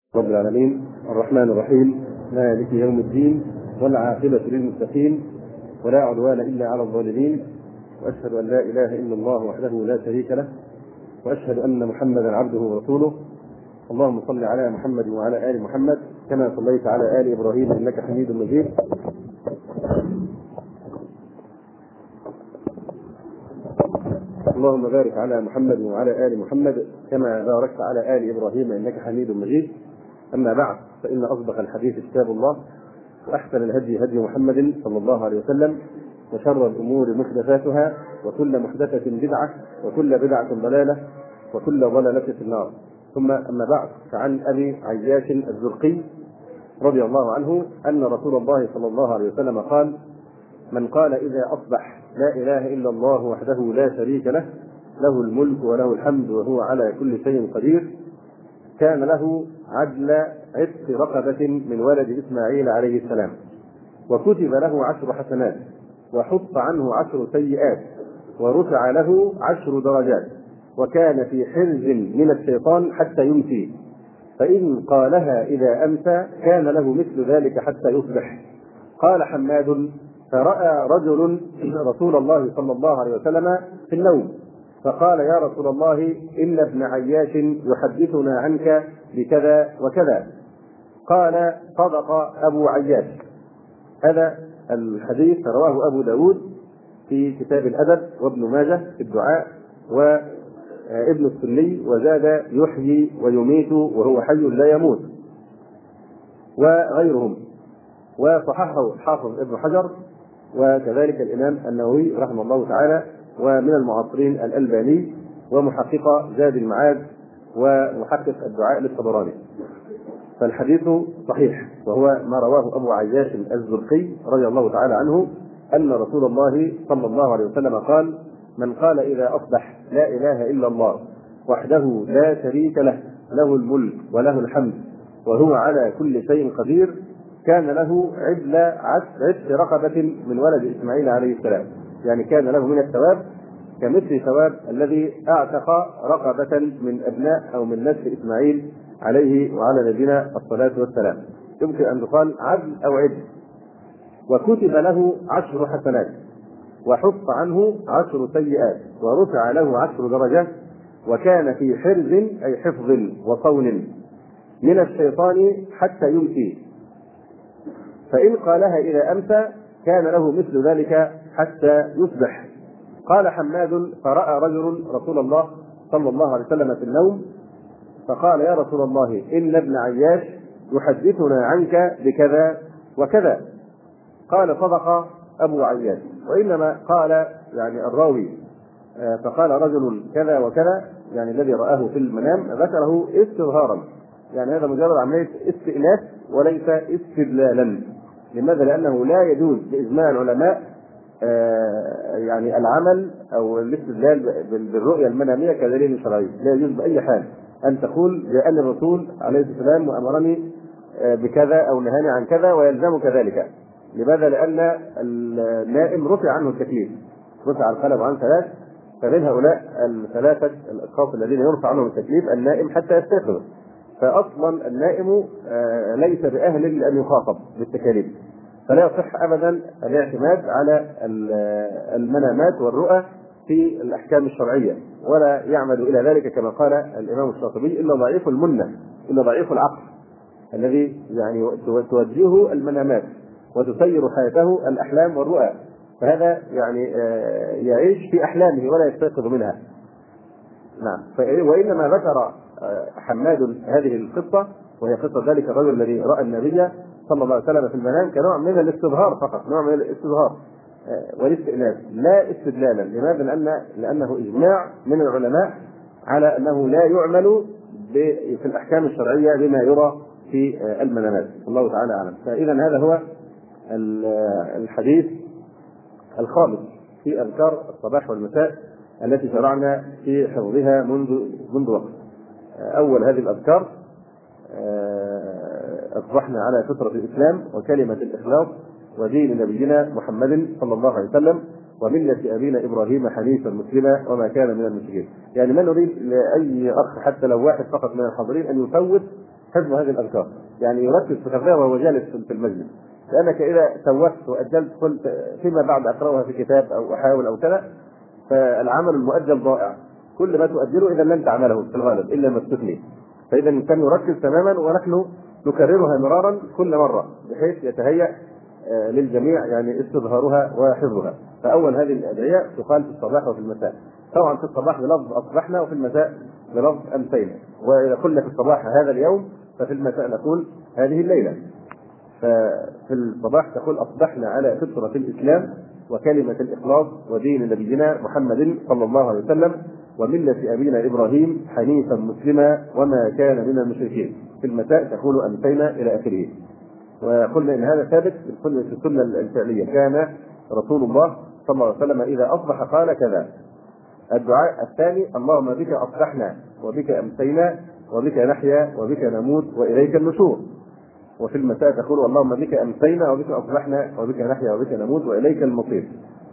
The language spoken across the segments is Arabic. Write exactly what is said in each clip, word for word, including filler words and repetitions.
رب العالمين الرحمن الرحيم مالك يوم الدين والعاقبة للمتقين ولا عدوان إلا على الظالمين، وأشهد أن لا إله إلا الله وحده لا شريك له، وأشهد أن محمدا عبده ورسوله. اللهم صل على محمد وعلى آل محمد كما صليت على آل إبراهيم إنك حميد مجيد. اللهم بارك على محمد وعلى آل محمد كما باركت على آل إبراهيم إنك حميد مجيد. أما بعد، فإن أصدق الحديث كتاب الله، وأحسن الهدي هدي محمد صلى الله عليه وسلم، وشر الأمور محدثاتها، وكل محدثة بدعة، وكل بدعة ضلالة، وكل ضلالة في النار. ثم أما بعد، فعن أبي عياش الزرقي رضي الله عنه أن رسول الله صلى الله عليه وسلم قال: من قال إذا أصبح لا إله إلا الله وحده لا شريك له، له الملك وله الحمد وهو على كل شيء قدير، كان له عدل عتق رقبة من ولد إسماعيل عليه السلام، وكتب له عشر حسنات، وحط عنه عشر سيئات، ورفع له عشر درجات، وكان في حرز من الشيطان حتى يمسي، فإن قالها إذا أمسى كان له مثل ذلك حتى يصبح. قال حماد: فرأى رجل رسول الله صلى الله عليه وسلم في النوم، فقال: يا رسول الله، إن ابن عياش يحدثنا عنك بكذا وكذا. قال: صدق أبو عياش. هذا الحديث رواه أبو داود في كتاب الأدب، وابن ماجه في الدعاء، وابن السني وزاد: يحيي ويميت وهو حي لا يموت، وغيرهم، وصححه الحافظ ابن حجر، وكذلك الإمام النووي رحمه الله تعالى، ومن المعاصرين الألباني، ومحقق زاد المعاد، ومحقق الدعاء للطبراني. فالحديث صحيح، وهو ما رواه أبو عياش الزرقي رضي الله تعالى عنه أن رسول الله صلى الله عليه وسلم قال: من قال إذا أصبح لا إله إلا الله وحده لا شريك له، له الملك وله الحمد وهو على كل شيء قدير، كان له عدل عتق رقبة من ولد إسماعيل عليه السلام، يعني كان له من الثواب كمثل ثواب الذي أعتق رقبة من أبناء أو من نسل إسماعيل عليه وعلى نبينا الصلاة والسلام. يمكن أن يقال عدل أو عدل. وكتب له عشر حسنات، وحط عنه عشر سيئات، ورفع له عشر درجات، وكان في حرز أي حفظ وصون من الشيطان حتى يمسي، فإن قالها إذا أمسى كان له مثل ذلك حتى يصبح. قال حماد: فرأى رجل رسول الله صلى الله عليه وسلم في النوم، فقال: يا رسول الله، إن ابن عياش يحدثنا عنك بكذا وكذا. قال: صدق أبو عياش. وإنما قال يعني الراوي فقال رجل كذا وكذا، يعني الذي رآه في المنام، ذكره استظهارا، يعني هذا مجرد عملية استئناس وليس استدلالا. لماذا؟ لأنه لا يجوز بإجماع العلماء آه يعني العمل أو الاستدلال بالرؤية المنامية كدليل شرعي، لا يجوز بأي حال أن تقول بأن الرسول عليه السلام وأمرني آه بكذا أو نهاني عن كذا ويلزم كذلك. لماذا؟ لأن النائم رفع عنه التكليف، رفع القلم عن ثلاث، فمن هؤلاء الثلاثة الأشخاص الذين يرفع عنهم التكليف النائم حتى يستيقظ، فأصلا النائم آه ليس بأهل لأن يخاطب بالتكاليف، فلا يصح أبدا الاعتماد على المنامات والرؤى في الأحكام الشرعية، ولا يعمد إلى ذلك كما قال الإمام الشاطبي: إلا ضعيف المنة، إلا ضعيف العقل الذي يعني توجهه المنامات وتسير حياته الأحلام والرؤى، فهذا يعني آه يعيش في أحلامه ولا يستيقظ منها. نعم. وإنما ذكر حماد هذه القصة، وهي قصة ذلك الرجل الذي رأى النبي صلى الله عليه وسلم في المنام، كنوع من الاستظهار فقط، نوع من الاستظهار والاستئناس، لا استدلالا. لماذا؟ لأن لأنه إجماع من العلماء على أنه لا يعمل في الأحكام الشرعية بما يرى في المنامات. الله تعالى أعلم. فإذا هذا هو الحديث الخامس في أذكار الصباح والمساء التي شرعنا في حفظها منذ منذ وقت. أول هذه الأذكار أصبحنا على فطرة الإسلام وكلمة الإخلاص ودين نبينا محمد صلى الله عليه وسلم وملة أبينا إبراهيم حنيفا مسلما وما كان من المشركين. يعني ما نريد لأي أخ حتى لو واحد فقط من الحاضرين أن يفوت حفظ هذه الأذكار، يعني يركز في حفظها وهو جالس في المجلس، لأنك إذا سوفت وأجلت قلت فيما بعد أقرأها في كتاب أو أحاول أو كذا، فالعمل المؤجل ضائع، كل ما تؤجله إذا لن تعمله في الغالب إلا ما استثني. فإذا الإنسان يركز تماما، ونحن نكررها مرارا كل مرة بحيث يتهيأ للجميع يعني استظهارها وحفظها. فأول هذه الأدعية تقال في الصباح وفي المساء، طبعا في الصباح بلفظ أصبحنا، وفي المساء بلفظ أمسينا. وإذا قلنا في الصباح هذا اليوم، ففي المساء نقول هذه الليلة. ففي الصباح تقول أصبحنا على فطرة الإسلام وكلمة الإخلاص ودين نبينا محمد صلى الله عليه وسلم وملة أبينا إبراهيم حنيفا مسلما وما كان من المشركين. في المساء تقول أمسينا إلى آخره. وقلنا إن هذا ثابت في السنة الفعلية، كان رسول الله صلى الله عليه وسلم إذا أصبح قال كذا. الدعاء الثاني اللهم بك أصبحنا وبك أمسينا وبك نحيا وبك نموت وإليك النشور. وفي المساء تقول اللهم بك أمسينا وبك أصبحنا وبك نحيا وبك نموت وإليك المصير.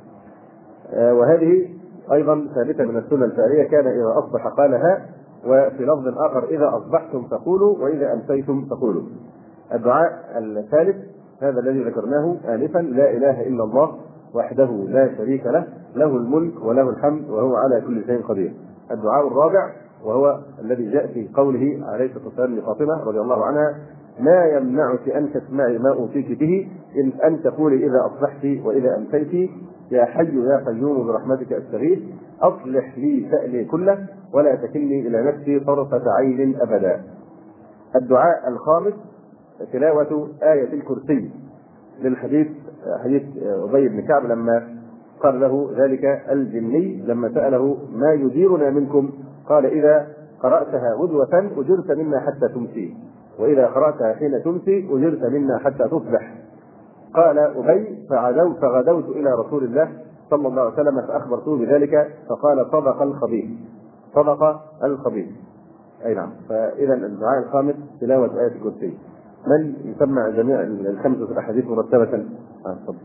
آه وهذه أيضا ثابتة من السنة الفعلية، كان إذا أصبح قالها. وفي لفظ آخر إذا أصبحتم فقولوا وإذا أمسيتم فقولوا. الدعاء الثالث هذا الذي ذكرناه آنفا، لا إله إلا الله وحده لا شريك له، له الملك وله الحمد وهو على كل شيء قدير. الدعاء الرابع وهو الذي جاء في قوله عليه الصلاة والسلام لفاطمة رضي الله عنها: ما يمنعك أن تسمعي ما أوصيك به إن أن تقولي إذا أصبحت وإذا أمسيت يا حي يا قيوم برحمتك أستغيث أصلح لي شأني كله ولا تكلني إلى نفسي طرفة عين أبدا. الدعاء الخامس تلاوة آية الكرسي، للحديث حديث أبي بن كعب لما قال له ذلك الجني لما سأله ما يديرنا منكم، قال إذا قرأتها غدوة أجرت منا حتى تمسي، وإذا قرأتها حين تمسي أجرت منا حتى تصبح. قال أبي فغدوت, فغدوت إلى رسول الله صلى الله عليه وسلم فأخبرته بذلك فقال صدق الخبيث، صدق الخبيث. أي نعم. فإذا الدعاء الخامس تلاوة آية الكرسي. من يسمع جميع الخمسة الأحاديث مرتبة؟ آه صدق.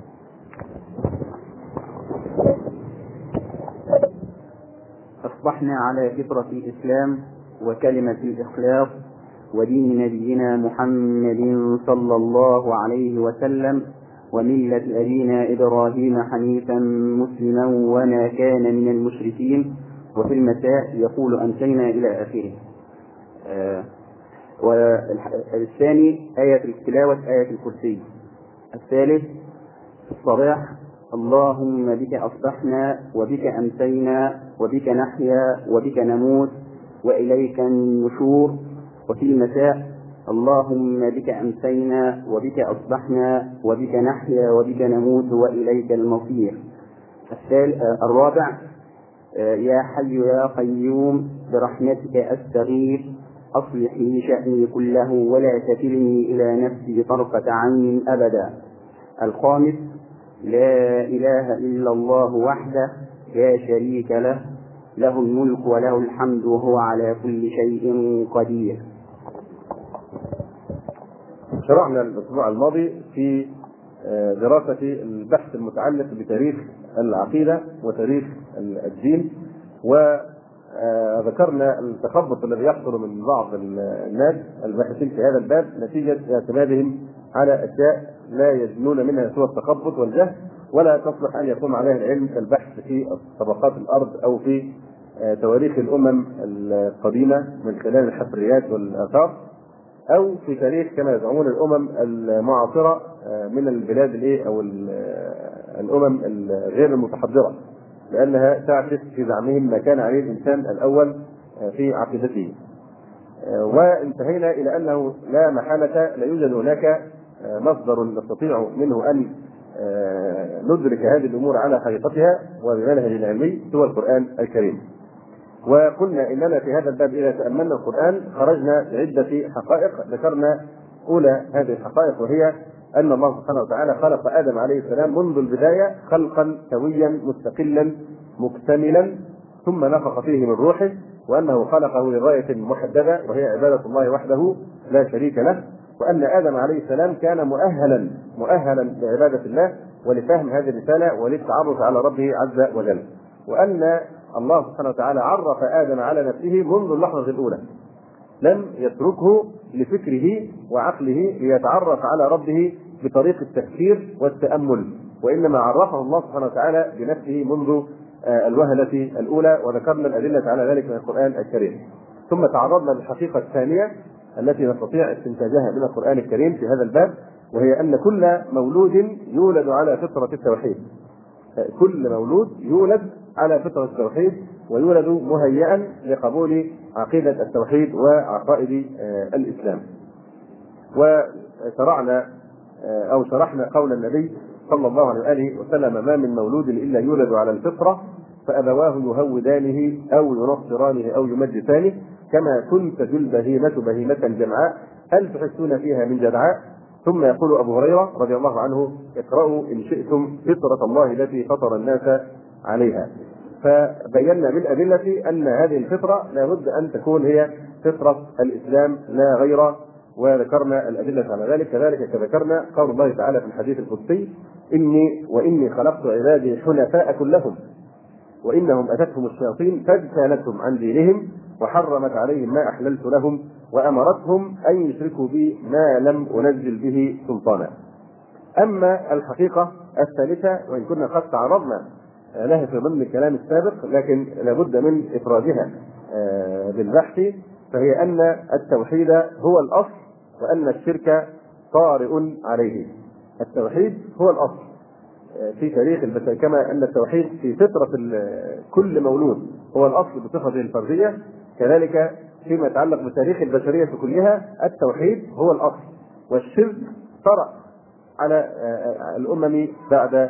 أصبحنا على فطرة الإسلام وكلمة الإخلاص ودين نبينا محمد صلى الله عليه وسلم وملة أبينا إبراهيم حنيفا مسلما وما كان من المشركين. وفي المساء يقول أمسينا إلى آخره. آه والثاني آية التلاوة آية الكرسي. الثالث في الصباح اللهم بك أصبحنا وبك أمسينا وبك نحيا وبك نموت وإليك النشور. وفي المساء اللهم بك أمسينا وبك أصبحنا وبك نحيا وبك نموت وإليك المصير. الرابع يا حي يا قيوم برحمتك أستغيث أصلح لي شأني كله ولا تكلني إلى نفسي طرفة عين أبدا. الخامس لا إله إلا الله وحده لا شريك له، له الملك وله الحمد وهو على كل شيء قدير. شرعنا الأسبوع الماضي في دراسة البحث المتعلق بتاريخ العقيدة وتاريخ الدين، وذكرنا التخبط الذي يحصل من بعض الناس الباحثين في هذا الباب نتيجة اعتمادهم على أشياء لا يجنون منها سوى التخبط والجهل، ولا تصلح أن يقوم عليها العلم كالبحث في طبقات الأرض أو في تواريخ الأمم القديمة من خلال الحفريات والآثار، أو في تاريخ كما يزعمون الأمم المعاصرة من البلاد الإيه أو الأمم الغير المتحضرة، لأنها تعكس في زعمهم ما كان عليه الإنسان الأول في عقيدته. وانتهينا إلى أنه لا محالة لا يوجد هناك مصدر نستطيع منه أن ندرك هذه الأمور على حقيقتها وبمنهج العلمي سوى القرآن الكريم. وقلنا إننا في هذا الباب إذا تأملنا القرآن خرجنا بعدة حقائق. ذكرنا أولى هذه الحقائق وهي أن الله سبحانه وتعالى خلق آدم عليه السلام منذ البداية خلقا سويا مستقلا مكتملا، ثم نفخ فيه من روحه، وأنه خلقه لغاية محددة وهي عبادة الله وحده لا شريك له، وأن آدم عليه السلام كان مؤهلا مؤهلا لعبادة الله ولفهم هذه الرسالة وللتعرف على ربه عز وجل، وأن الله سبحانه وتعالى عرف آدم على نفسه منذ اللحظة الأولى، لم يتركه لفكره وعقله ليتعرف على ربه بطريق التفكير والتأمل، وإنما عرفه الله سبحانه وتعالى بنفسه منذ الوهلة الأولى، وذكرنا الأدلة على ذلك من القرآن الكريم. ثم تعرضنا للحقيقة الثانية التي نستطيع استنتاجها من القرآن الكريم في هذا الباب، وهي أن كل مولود يولد على فطرة التوحيد. كل مولود يولد على فطرة التوحيد ويولد مهيئا لقبول عقيدة التوحيد وعقائد الإسلام. وشرعنا أو شرحنا قول النبي صلى الله عليه وآله وسلم: ما من مولود إلا يولد على الفطرة فأبواه يهودانه أو ينصرانه أو يمجسانه كما تنتج البهيمة بهيمة جمعاء هل تحسون فيها من جدعاء. ثم يقول أبو هريرة رضي الله عنه: اقرأوا إن شئتم فطرة الله التي فطر الناس عليها. فبينا بالأدلة أن هذه الفطرة لا بد أن تكون هي فطرة الإسلام لا غير، وذكرنا الأدلة على ذلك. كذلك كذكرنا قول الله تعالى في الحديث القدسي: إني وإني خلقت عبادي حنفاء كلهم وإنهم أتتهم الشياطين فاجتالتهم عن دينهم وحرمت عليهم ما أحللت لهم وأمرتهم أن يشركوا بي ما لم أنزل به سلطانا. أما الحقيقة الثالثة، وإن كنا قد تعرضنا لها في ضمن الكلام السابق لكن لابد من إفرادها بالبحث، فهي أن التوحيد هو الأصل وأن الشرك طارئ عليه. التوحيد هو الأصل في تاريخ البشر، كما أن التوحيد في فطرة كل مولود هو الأصل بصفته الفردية، كذلك فيما يتعلق بتاريخ البشرية كلها التوحيد هو الأصل، والشرك طرأ على الأمم بعد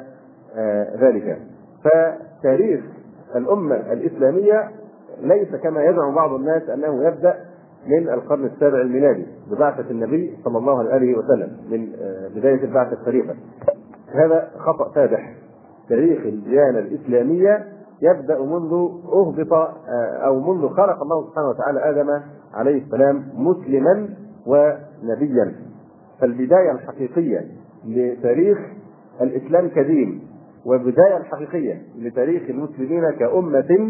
ذلك. فتاريخ الأمة الإسلامية ليس كما يزعم بعض الناس أنه يبدأ من القرن السابع الميلادي ببعثة النبي صلى الله عليه وسلم من بداية البعثة الشريفة. هذا خطأ فادح. تاريخ الديانة الإسلامية يبدأ منذ أهبط أو منذ خلق الله سبحانه وتعالى آدم عليه السلام مسلما ونبيا. فالبداية الحقيقية لتاريخ الإسلام كدين والبداية الحقيقية لتاريخ المسلمين كأمة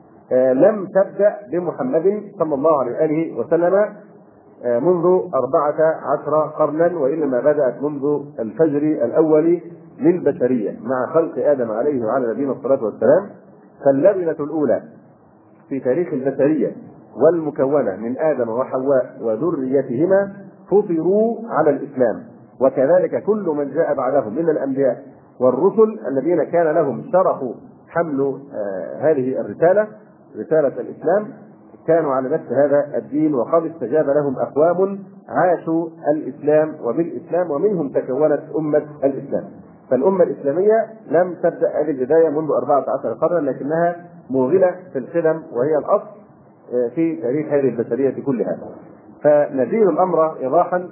لم تبدأ بمحمد صلى الله عليه وسلم منذ أربعة عشر قرنا، وإنما بدأت منذ الفجر الأول للبشرية مع خلق آدم عليه وعلى نبينا الصلاة والسلام. فاللبنة الأولى في تاريخ البشرية والمكونة من آدم وحواء وذريتهما فطروا على الإسلام، وكذلك كل من جاء بعدهم من الأنبياء والرسل الذين كان لهم شرف حمل آه هذه الرسالة، رسالة الإسلام، كانوا على نفس هذا الدين، وقد استجاب لهم أقوام عاشوا الإسلام وبالإسلام ومنهم تكونت أمة الإسلام. فالأمة الإسلامية لم تبدأ هذه البداية منذ أربعة عشر قرنا، لكنها موغلة في القدم وهي الأصل في تاريخ هذه البشرية كلها. فنزيل الأمر إيضاحا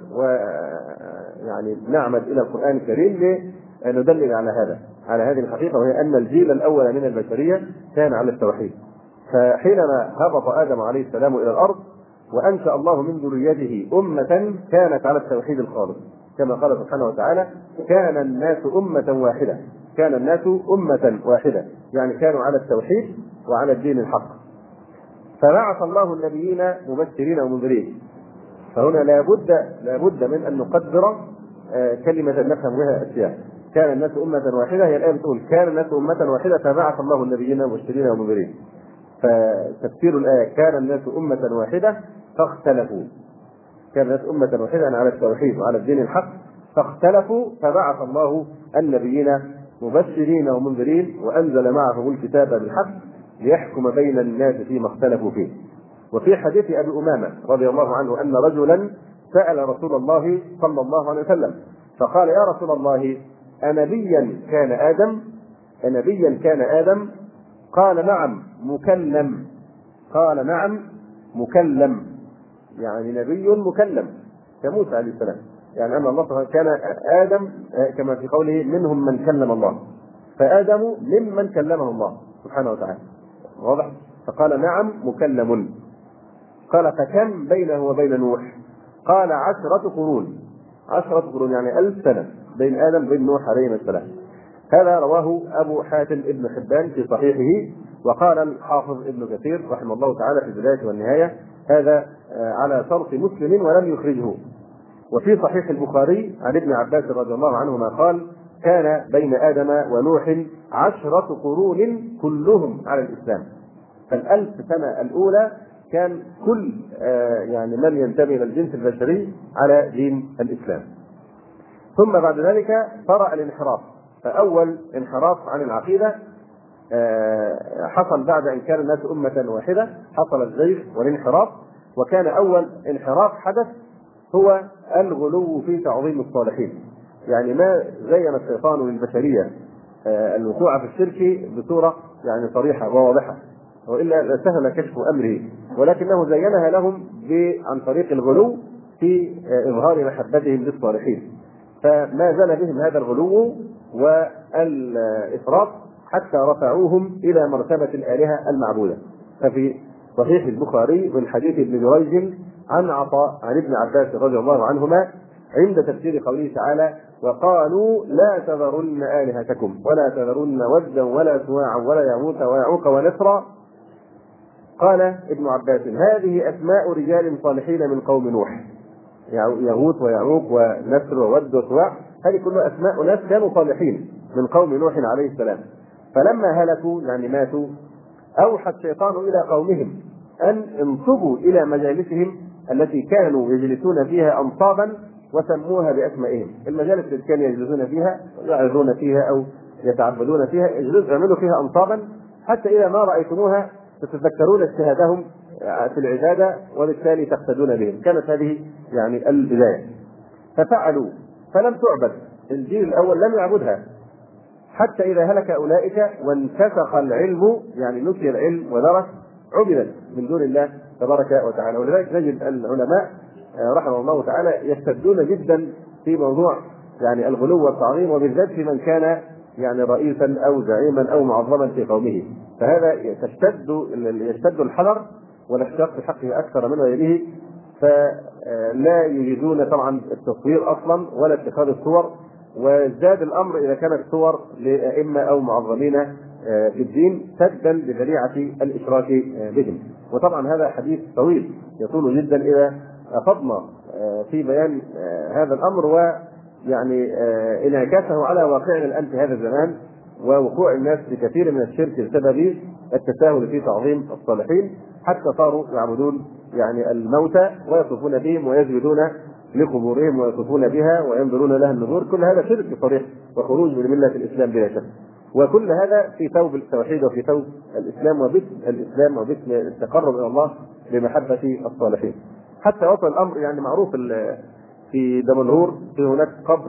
ويعني نعمد إلى القرآن الكريم لندلل على هذا على هذه الحقيقة، وهي أن الجيل الأول من البشرية كان على التوحيد. فحينما هبط آدم عليه السلام إلى الأرض وأنشأ الله من ذريته أمة كانت على التوحيد الخالص، كما قال سبحانه وتعالى: كان الناس أمة واحدة. كان الناس أمة واحدة يعني كانوا على التوحيد وعلى الدين الحق. فبعث الله النبيين مبشرين ومنذرين. فهنا لابد لابد من أن نقدر كلمة نفهم بها السياق. كان الناس أمة واحدة، هي الآية بتقول كان الناس أمة واحدة فبعث الله النبيين مبشرين ومنذرين. فتفسير الآية كان الناس أمة واحدة فاختلفوا. كان الناس أمة واحدة على التوحيد وعلى الدين الحق فاختلفوا فبعث الله النبيين مبشرين ومنذرين وأنزل معهم الكتاب بالحق ليحكم بين الناس فيما اختلفوا فيه. وفي حديث أبي أمامة رضي الله عنه أن رجلا سأل رسول الله صلى الله عليه وسلم فقال: يا رسول الله، أنبيا كان آدم؟ أنبيا كان آدم؟ قال: نعم مكلم. قال: نعم مكلم، يعني نبي مكلم كموسى عليه السلام. يعني أن الله كان آدم كما في قوله منهم من كلم الله، فآدم ممن كلمه الله سبحانه وتعالى. واضح؟ فقال: نعم مكلم. قال: فكم بينه وبين نوح؟ قال: عشرة قرون. عشرة قرون يعني ألف سنة بين آدم وبين نوح عليه السلام. هذا رواه أبو حاتم ابن حبان في صحيحه. وقال الحافظ ابن كثير رحمه الله تعالى في البداية والنهاية: هذا على شرط مسلم ولم يخرجه. وفي صحيح البخاري عن ابن عباس رضي الله عنهما قال: كان بين آدم ونوح عشرة قرون كلهم على الإسلام. فالألف سنة الأولى كان كل يعني من ينتمي إلى الجنس البشري على دين الإسلام. ثم بعد ذلك طرأ الانحراف. فأول انحراف عن العقيدة حصل بعد أن كان الناس أمة واحدة، حصل الزيغ والانحراف. وكان أول انحراف حدث هو الغلو في تعظيم الصالحين. يعني ما زين الشيطان للبشرية الوقوع في الشرك بصورة يعني صريحة وواضحة، وإلا لسهل كشف أمره، ولكنه زينها لهم عن طريق الغلو في إظهار محبتهم للصالحين. فما زال بهم هذا الغلو والإفراط حتى رفعوهم إلى مرتبة الآلهة المعبودة. ففي صحيح البخاري من حديث ابن جريج عن عطاء عن ابن عباس رضي الله عنهما عند تفسير قوله تعالى: وقالوا لا تذرن آلهتكم ولا تذرن ودا ولا سواعا ولا يغوث ويعوق ونسرا، قال ابن عباس: هذه أسماء رجال صالحين من قوم نوح. يغوث ويعوق ونسر وود وسواع، هذه كلها أسماء ناس كانوا صالحين من قوم نوح عليه السلام. فلما هلكوا يعني ماتوا، أوحى الشيطان إلى قومهم أن انصبوا إلى مجالسهم التي كانوا يجلسون فيها أنصابا وسموها بأسمائهم. المجالس التي كانوا يجلسون فيها يعظون فيها أو يتعبدون فيها يعملوا فيها أنصابا، حتى إذا ما رأيتموها تتذكرون اجتهادهم في العبادة وبالتالي تقتدون بهم. كانت هذه يعني البداية. ففعلوا فلم تعبد، الجيل الأول لم يعبدها حتى إذا هلك أولئك وانتفخ العلم، يعني نسي العلم ودرس، عبدت من دون الله تبارك وتعالى. ولذلك نجد العلماء رحمه الله تعالى يشتدون جدا في موضوع يعني الغلو والتعظيم، وبالذات في من كان يعني رئيسا أو زعيما أو معظما في قومه. فهذا تشتد يشتد الحذر والاحتياط في حقه أكثر من غيره، فلا يجدون طبعا التصوير أصلا ولا اتخاذ الصور. وزاد الأمر إذا كانت صور لأئمة أو معظمين في الدين سدا لذريعة الإشراك بهم. وطبعا هذا حديث طويل يطول جدا إذا أفضنا في بيان هذا الأمر ويعني انعكاسه على واقعنا الآن في هذا الزمان، ووقوع الناس بكثير من الشرك بسبب التساهل في تعظيم الصالحين، حتى صاروا يعبدون يعني الموتى ويطوفون بهم ويسجدون لقبورهم ويطوفون بها وينظرون لها النذور. كل هذا شرك صريح وخروج من ملة الإسلام بلا شك. وكل هذا في ثوب التوحيد وفي ثوب الإسلام وباسم الإسلام وباسم التقرب إلى الله بمحبة الصالحين. حتى وصل الأمر يعني معروف في دمنهور في هناك قبر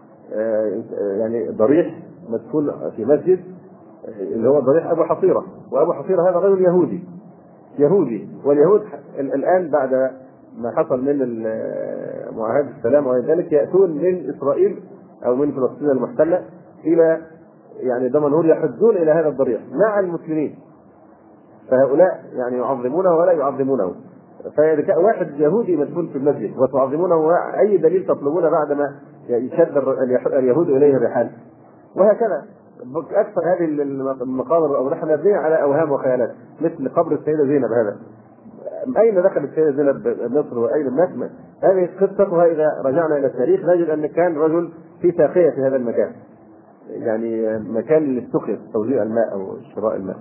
يعني ضريح مدفون في مسجد اللي هو ضريح أبو حصيرة. وأبو حصيرة هذا رجل يهودي يهودي واليهود الآن بعد ما حصل من معاهدة السلام وغير ذلك يأتون من إسرائيل أو من فلسطين المحتلة إلى يعني دمنهور، يحجون إلى هذا الضريح مع المسلمين، فهؤلاء يعني يعظمونه ولا يعظمونه. فإذا واحد يهودي مدفون في المسجد وتعظمونه، أي دليل تطلبون بعدما يشد اليهود إليه الرحال؟ وهكذا أكثر هذه المقابر والأضرحة مبنية على أوهام وخيالات، مثل قبر السيدة زينب. هذا أين دخلت السيدة زينب مصر وأين الناس؟ هذه قصتها إذا رجعنا إلى التاريخ نجد أن كان رجل في ساقية في هذا المكان، يعني مكان للسقيا توزيع الماء أو شراء الماء.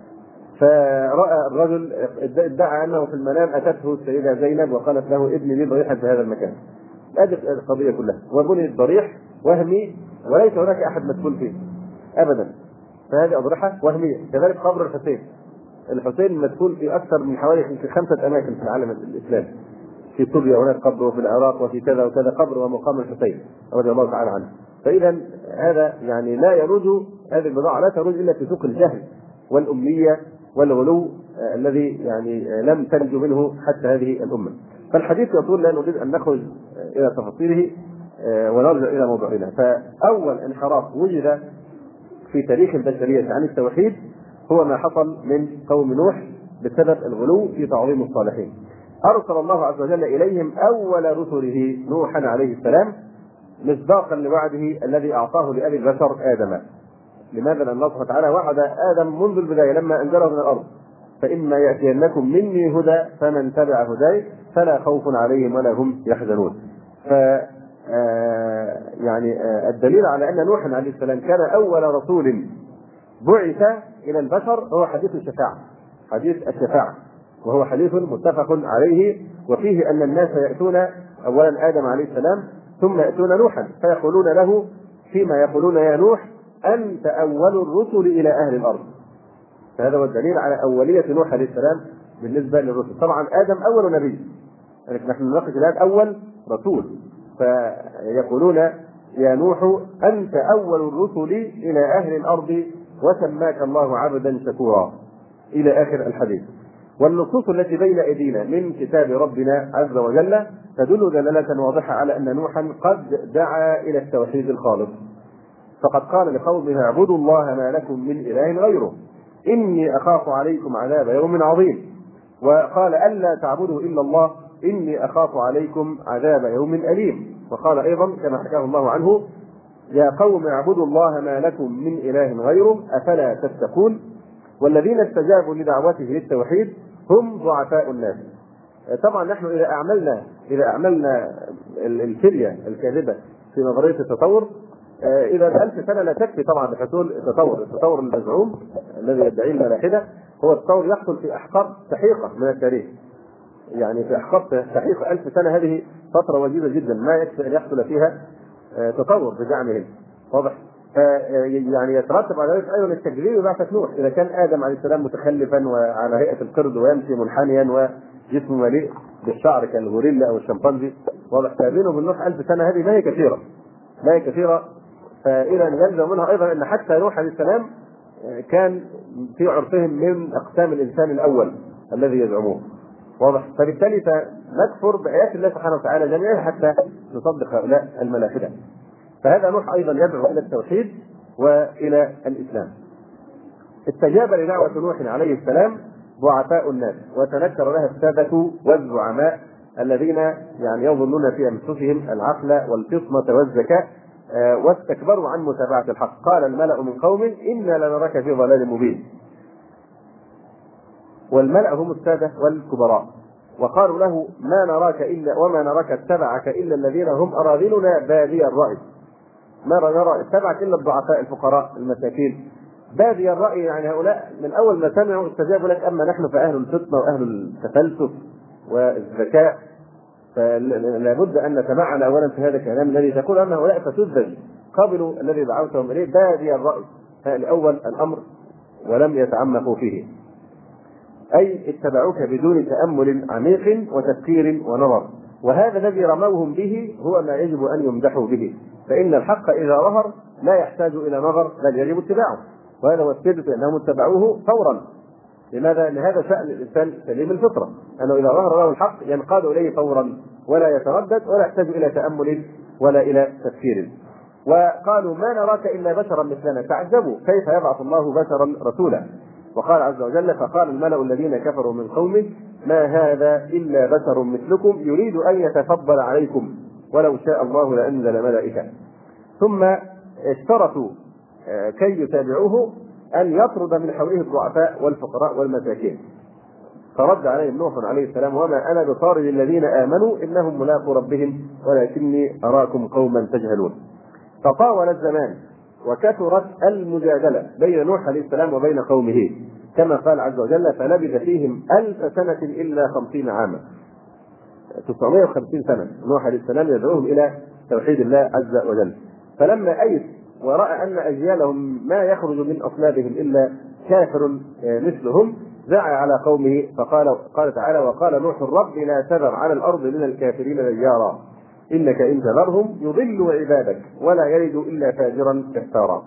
فرأى الرجل ادعى أنه في المنام أتته السيدة زينب وقالت له ابني لي ضريحا في هذا المكان. هذه القضية كلها، وبني الضريح وهمي وليس هناك أحد مدفون فيه أبدا، فهذه أضرحة وهمية. كذلك قبر الحسين، الحسين مدفون في أكثر من حوالي في خمسة أماكن في العالم الإسلامي، في سوريا هناك قبر، وفي العراق، وفي كذا وكذا قبر ومقام الحسين رضي الله تعالى عنه. فإذا هذا يعني لا يروج، هذه البضاعة لا تروج إلا في سوق الجهل والأمية والغلو آه الذي يعني آه لم تنجو منه حتى هذه الأمة. فالحديث يطول، لا نريد أن نخرج آه إلى تفاصيله آه ونرجع إلى موضوعنا. فأول انحراف وجد في تاريخ البشرية عن التوحيد هو ما حصل من قوم نوح بسبب الغلو في تعظيم الصالحين. أرسل الله عز وجل إليهم أول رسله نوحا عليه السلام مصداقا لوعده الذي أعطاه لأبي البشر آدم. لماذا؟ لأن الله سبحانه وتعالى وعد آدم منذ البداية لما أنزله من الأرض فإما يأتينكم مني هدى فمن تبع هداي فلا خوف عليهم ولا هم يحزنون. ف يعني الدليل على أن نوح عليه السلام كان أول رسول بعث إلى البشر هو حديث الشفاعة، حديث الشفاعة، وهو حديث متفق عليه، وفيه أن الناس يأتون أولا آدم عليه السلام ثم يأتون نوحا فيقولون له فيما يقولون يا نوح أنت أول الرسل إلى أهل الأرض. فهذا هو الدليل على أولية نوح عليه السلام بالنسبة للرسل. طبعا آدم أول نبي، يعني نحن نناقش الآن أول رسول، فيقولون يا نوح أنت أول الرسل إلى أهل الأرض وسماك الله عبدا شكورا إلى آخر الحديث. والنصوص التي بين أيدينا من كتاب ربنا عز وجل تدل دلالة واضحة على أن نوحا قد دعا إلى التوحيد الخالص، فقد قال لقومه اعبدوا الله ما لكم من إله غيره إني أخاف عليكم عذاب يوم عظيم، وقال ألا تعبدوا إلا الله إني أخاف عليكم عذاب يوم أليم، وقال أيضا كما حكاه الله عنه يا قوم اعبدوا الله ما لكم من إله غيره أفلا تتقون. والذين استجابوا لدعوته للتوحيد هم ضعفاء الناس. طبعا نحن إذا أعملنا إذا أعملنا الفرية الكاذبة في نظرية التطور، إذا بألف سنة لا تكفي طبعا بحصول التطور. التطور المزعوم الذي يدعيه الملاحدة هو التطور يحصل في أحقاب سحيقة من التاريخ، يعني في أحقاب سحيقة ألف سنة، هذه فترة وجيزة جدا ما يكفي أن يحصل فيها تطور بزعمهم، واضح؟ يعني يترتب على ذلك أيضا التكذيب ببعثة نوح. إذا كان آدم عليه السلام متخلفا وعلى هيئة القرد ويمشي منحنيا وجسمه مليء بالشعر كالغوريلا أو الشمبانزي، واضح؟ فبينه وبين نوح ألف سنة هذه ما هي كثيرة ما هي كثيرة. فإذا يلزم منها أيضا أن حتى نوح عليه السلام كان في عرفهم من أقسام الإنسان الأول الذي يزعموه، واضح؟ فبالتالي فنكفر بآيات الله سبحانه وتعالى جميعا حتى نصدق هؤلاء الملاحدة. فهذا نوح أيضا يدعو إلى التوحيد وإلى الإسلام. استجاب لدعوة نوح عليه السلام ضعفاء الناس، وتنكر لها السادة والزعماء الذين يعني يظنون في أنفسهم العقل والفطنة والذكاء، واستكبروا عن متابعة الحق. قال الملأ من قوم إنا لنراك في ضلال مبين. والملأ هم السادة والكبراء، وقالوا له ما نراك إلا وما نراك اتبعك إلا الذين هم أراذلنا بادي الرأي. ما نرى اتبعك إلا الضعفاء الفقراء المساكين بادي الرأي، يعني هؤلاء من أول ما سمعوا استجابوا لك، أما نحن فأهل الفطنة وأهل التفلسف والذكاء، فلا بد أن نتمعن أولا في هذا الكلام الذي تقول أن هؤلاء فسذج قبلوا الذي دعوتهم إليه بادي الرأي لأول الأمر ولم يتعمقوا فيه، أي اتبعوك بدون تأمل عميق وتفكير ونظر. وهذا الذي رموهم به هو ما يجب أن يمدحوا به، فإن الحق إذا ظهر لا يحتاج إلى نظر بل يجب اتباعه، وهذا هو السبب أنهم اتبعوه فورا. لماذا؟ لهذا شأن الإنسان سليم الفطرة، أنه إذا ظهر له الحق ينقاد إليه فورا ولا يتردد ولا يحتاج إلى تأمل ولا إلى تفكير. وقالوا ما نراك إلا بشرا مثلنا، تعجبوا كيف يبعث الله بشرا رسولا. وقال عز وجل فقال الملأ الذين كفروا من قومه ما هذا إلا بشر مثلكم يريد أن يتفضل عليكم ولو شاء الله لأنزل ملائكة. ثم اشترطوا كي يتابعوه أن يطرد من حوله الضعفاء والفقراء والمساكين، فرد عليهم نوح عليه السلام وما أنا بطارد الذين آمنوا إنهم ملاقوا ربهم ولكني أراكم قوما تجهلون. فطاول الزمان وكثرت المجادلة بين نوح عليه السلام وبين قومه، كما قال عز وجل فلبث فيهم ألف سنة إلا خمسين عاما، تسعمائة وخمسين سنة نوح عليه السلام يدعوهم إلى توحيد الله عز وجل. فلما أيس ورأى أن أجيالهم ما يخرج من أصلابهم إلا كافر مثلهم دعا على قومه فقال قال تعالى وقال نوح رب لا تذر على الأرض من الكافرين ديارا إنك إن تذرهم يضلوا عبادك ولا يلدوا إلا فاجرا كفارا.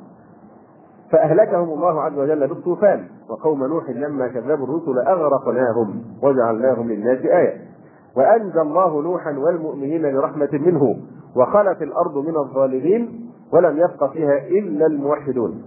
فأهلكهم الله عز وجل بالطوفان، وقوم نوح لما كذبوا الرسل أغرقناهم وجعلناهم للناس آية. وأنجى الله نوحا والمؤمنين برحمة منه وخلت الأرض من الظالمين ولم يبق فيها إلا الموحدون.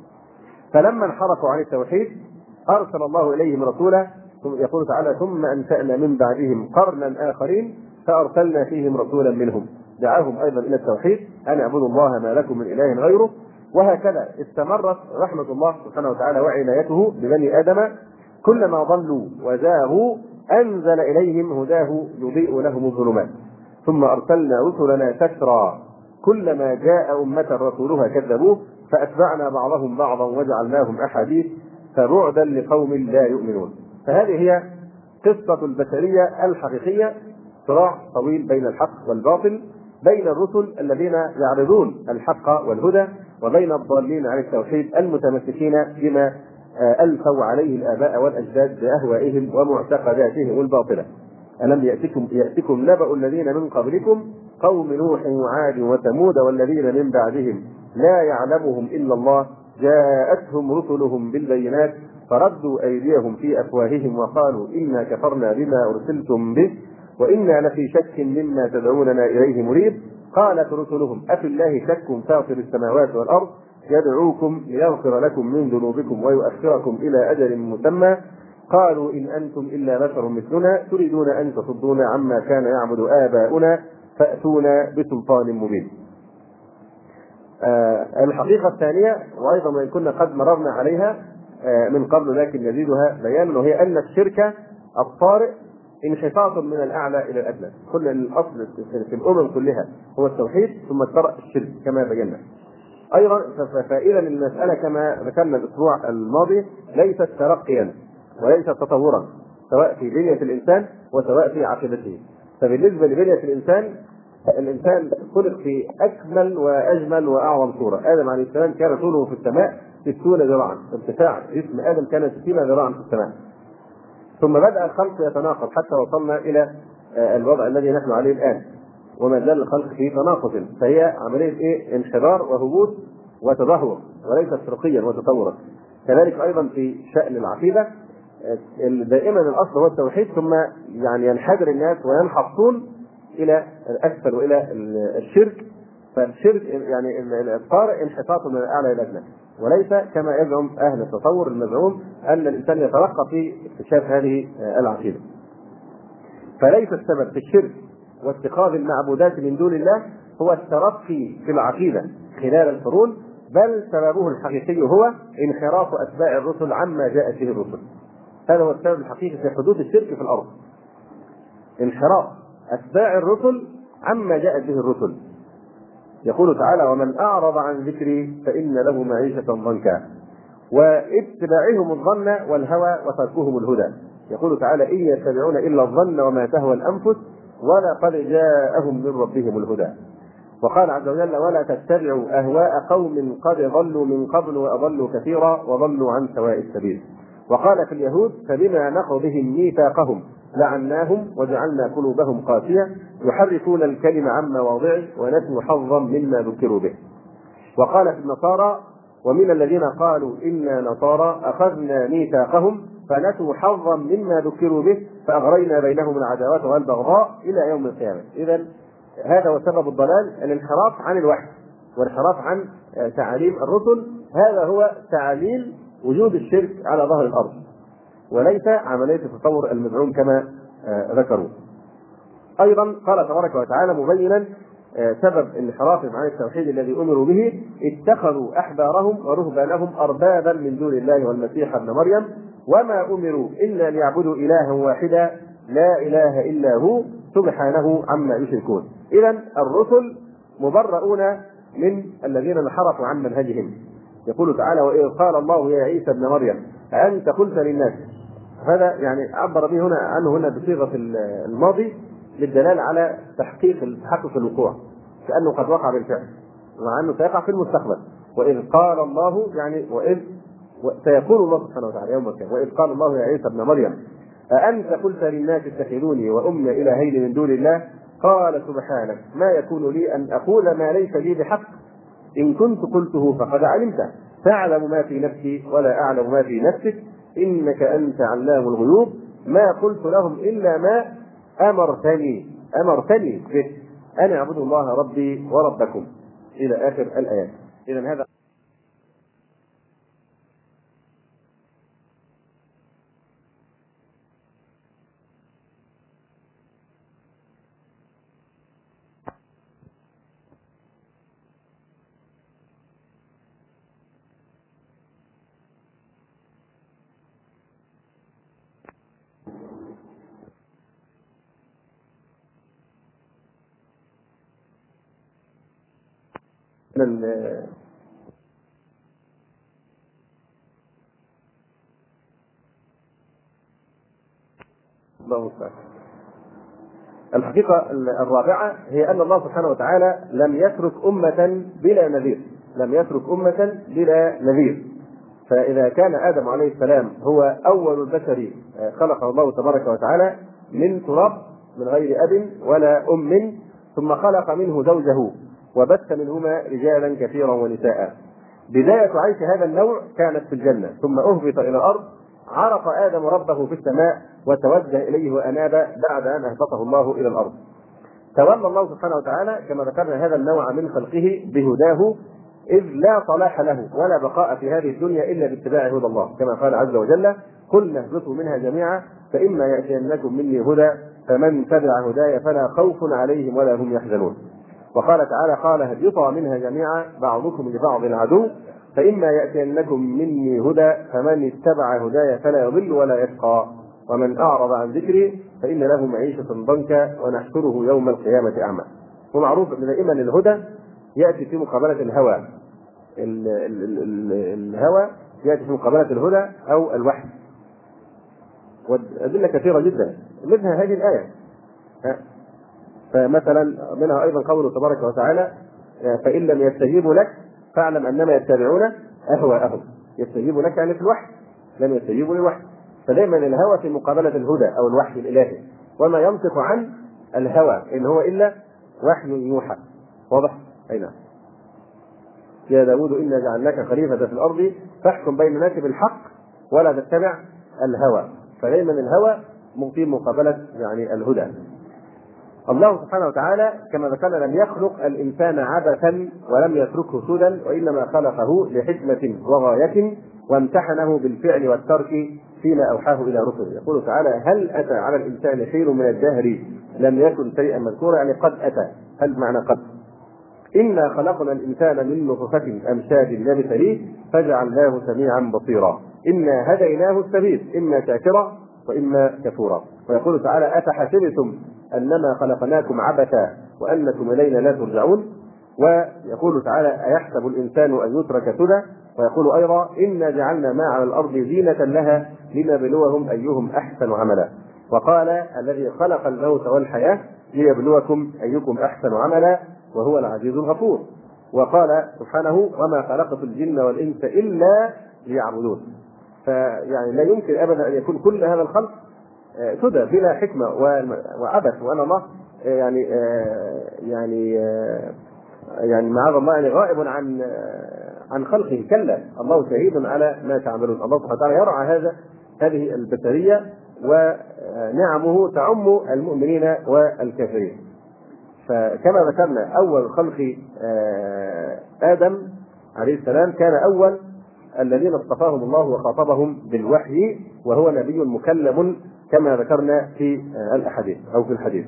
فلما انحرفوا عن التوحيد أرسل الله إليهم رسولا، يقول تعالى ثم أنشأنا من بعدهم قرنا آخرين فأرسلنا فيهم رسولا منهم دعاهم أيضا إلى التوحيد أن اعبدوا الله ما لكم من إله غيره. وهكذا استمرت رحمة الله سبحانه وتعالى وعنايته ببني آدم كلما ضلوا وزاغوا أنزل إليهم هداه يضيء لهم الظلمات ثم أرسلنا رسلنا تترى كلما جاء أمة رسولها كذبوه فأتبعنا بعضهم بعضا وجعلناهم أحاديث فبعدا لقوم لا يؤمنون. فهذه هي قصة البشرية الحقيقية، صراع طويل بين الحق والباطل، بين الرسل الذين يعرضون الحق والهدى وبين الضالين عن التوحيد المتمسكين بما ألفوا عليه الآباء والأجداد بأهوائهم ومعتقداتهم الباطلة. ألم يأتكم, يأتكم نبأ الذين من قبلكم قوم نوح وعاد وثمود والذين من بعدهم لا يعلمهم إلا الله جاءتهم رسلهم بالبينات فردوا أيديهم في أفواههم وقالوا إنا كفرنا بما أرسلتم به وإنا لفي شك مما تدعوننا إليه مريب. قالت رسلهم أفي الله شك فاطر السماوات والأرض يدعوكم ليغفر لكم من ذنوبكم ويؤخركم إلى أجل مسمى قالوا إن أنتم إلا بشر مثلنا تريدون أن تصدونا عما كان يعبد آباؤنا فأتونا بسلطان مبين. آه الحقيقة الثانية وأيضا وإن كنا قد مررنا عليها آه من قبل لكن نزيدها بيانا وهي أن الشرك الطارئ انحطاط من الأعلى إلى الأدنى. كل الأصل في الأمم كلها هو التوحيد ثم اجترأ الشرك كما بينا. أيضا فإذا المسألة كما ذكرنا الأسبوع الماضي ليست ترقيا وليست تطورا سواء في بنية الإنسان وسواء في عقيدته. فبالنسبة لبنية الإنسان الإنسان خلق في أكمل وأجمل وأعظم صورة. آدم عليه السلام كان طوله في السماء ستون ذراعا، ارتفاع جسم آدم كان ستين ذراعا في السماء، ثم بدأ الخلق يتناقض حتى وصلنا إلى الوضع الذي نحن عليه الآن وما زال الخلق في تناقض. فهي عملية إيه؟ انحدار وهبوط وتدهور وليست ترقيا وتطورا. كذلك أيضا في شأن العقيدة دائما الأصل هو التوحيد ثم يعني ينحدر الناس وينحطون إلى الأسفل وإلى الشرك. فالشرك يعني الطارئ انحطاط من الأعلى إلى الأدنى وليس كما يزعم أهل التصور المزعوم أن الإنسان يترقى في اكتشاف هذه العقيدة. فليس السبب في الشرك واتخاذ المعبودات من دون الله هو الترقي في العقيدة خلال القرون، بل سببه الحقيقي هو انحراف أتباع الرسل عما جاءت به الرسل. هذا هو السبب الحقيقي في حدوث الشرك في الأرض، انحراف أتباع الرسل عما جاءت به الرسل. يقول تعالى ومن أعرض عن ذكري فإن له معيشة ضنكا واتباعهم الظن والهوى وتركهم الهدى. يقول تعالى إن يتبعون إلا الظن وما تهوى الأنفس ولقد جاءهم من ربهم الهدى. وقال عز وجل ولا تتبعوا أهواء قوم قد ضلوا من قبل وأضلوا كثيرا وضلوا عن سواء السبيل. وقال في اليهود فبما نقضهم ميثاقهم لعناهم وجعلنا قلوبهم قاسية يحرفون الكلم عن مواضعه ونسوا حظا مما ذكروا به. وقال في النصارى ومن الذين قالوا إنا نصارى أخذنا ميثاقهم فنسوا حظا مما ذكروا به فأغرينا بينهم العداوات والبغضاء إلى يوم القيامة. إذن هذا هو سبب الضلال، الانحراف عن الوحي والانحراف عن تعاليم الرسل. هذا هو تعليل وجود الشرك على ظهر الأرض وليس عملية التطور المزعوم كما ذكروا. أيضا قال تبارك وتعالى مبينا سبب انحرافهم عن التوحيد الذي أمروا به اتخذوا أحبارهم ورهبانهم أربابا من دون الله والمسيح ابن مريم وما أمروا إلا ليعبدوا إلها واحدا لا إله إلا هو سبحانه عما يشركون. إذن الرسل مبرؤون من الذين انحرفوا عن منهجهم. يقول تعالى وإذ قال الله يا عيسى ابن مريم أنت قلت للناس. هذا يعني عبر به هنا عنه هنا بصيغة الماضي للدلالة على تحقيق التحقق الوقوع كأنه قد وقع بالفعل مع أنه سيقع في المستقبل. وإذ قال الله يعني وإذ سيقول الله سبحانه وتعالى يوم القيامة وإذ قال الله يا عيسى ابن مريم أأنت قلت للناس اتخذوني وأمي إلهين من دون الله قال سبحانك ما يكون لي أن أقول ما ليس لي بحق إن كنت قلته فقد علمته تعلم ما في نفسي ولا أعلم ما في نفسك إنك أنت علام الغيوب ما قلت لهم إلا ما أمرتني أمرتني به أن اعبدوا الله ربي وربكم إلى آخر الآيات. إذن هذا الحقيقة الرابعة هي أن الله سبحانه وتعالى لم يترك أمة بلا نذير، لم يترك أمة بلا نذير. فإذا كان آدم عليه السلام هو أول البشر خلقه الله تبارك وتعالى من تراب من غير أب ولا أم، ثم خلق منه زوجه وبث منهما رجالا كثيرا ونساء. بداية عيش هذا النوع كانت في الجنة، ثم أهبط إلى الأرض، عرف آدم ربه في السماء وتوجه إليه وأناب بعد أن أهبطه الله إلى الأرض. تولى الله سبحانه وتعالى كما ذكرنا هذا النوع من خلقه بهداه، إذ لا صلاح له ولا بقاء في هذه الدنيا إلا باتباع هدى الله، كما قال عز وجل: قلنا اهبطوا منها جميعا فإما يأتينكم مني هدى فمن تبع هداي فلا خوف عليهم ولا هم يحزنون. وقال تعالى: قال اهبطوا منها جميعا بعضكم لبعض عدو فإما يأتينكم مني هدى فمن اتبع هداي فلا يضل ولا يشقى ومن أعرض عن ذكري فإن له معيشة ضنكا ونحشره يوم القيامة أعمى. ومعروف أن دائما الهدى يأتي في مقابلة الهوى، ال ال ال ال الهوى يأتي في مقابلة الهدى أو الوحي، والأدلة كثيرة جدا منها هذه الآية. فمثلا منها أيضا قوله تبارك وتعالى: فإن لم يستجيبوا لك فاعلم أنما يتبعون أهواءهم. يستجيبوا لك يعني في الوحي، لم يستجيبوا للوحي. فدائما الهوى في مقابلة الهدى أو الوحي الإلهي، وما ينطق عن الهوى إن هو إلا وحي يوحى. واضح؟ أي نعم. يا داود إنا جعلناك خليفة في الأرض فاحكم بين الناس بالحق ولا تتبع الهوى. فدائما الهوى في مقابلة يعني الهدى. الله سبحانه وتعالى كما ذكرنا لم يخلق الإنسان عبثا ولم يتركه سدى، وإنما خلقه لحكمة وغاية وامتحنه بالفعل والترك فيما أوحاه إلى رسله. يقول تعالى: هل أتى على الإنسان حين من الدهر لم يكن شيئا مذكورا، يعني قد أتى. هل معنى قد؟ إنا خلقنا الإنسان من نطفة أمشاج نبتليه فجعلناه سميعا بصيرا إنا هديناه السبيل إما شاكرا وإما كفورا. ويقول تعالى: أفحسبتم أنما خلقناكم عبثا وأنكم إلينا لا ترجعون. ويقول تعالى: أيحسب الإنسان أن يترك سدى. ويقول أيضا: إنا جعلنا ما على الأرض زينة لها لنبلوهم أيهم أحسن عملا. وقال: الذي خلق الموت والحياة ليبلوكم أيكم أحسن عملا وهو العزيز الغفور. وقال سبحانه: وما خلقت الجن والإنس إلا ليعبدون. فيعني لا يمكن أبدا أن يكون كل هذا الخلق سدى بلا حكمة وعبث، وأنا الله يعني يعني يعني معاذ الله يعني غائب عن عن خلقه. كلا، الله شهيد على ما تعملون. الله سبحانه وتعالى يرعى هذا هذه البشرية، ونعمه تعم المؤمنين والكافرين. فكما ذكرنا أول خلق آدم عليه السلام كان أول الذين اصطفاهم الله وخاطبهم بالوحي، وهو نبي مكلم كما ذكرنا في الأحاديث أو في الحديث.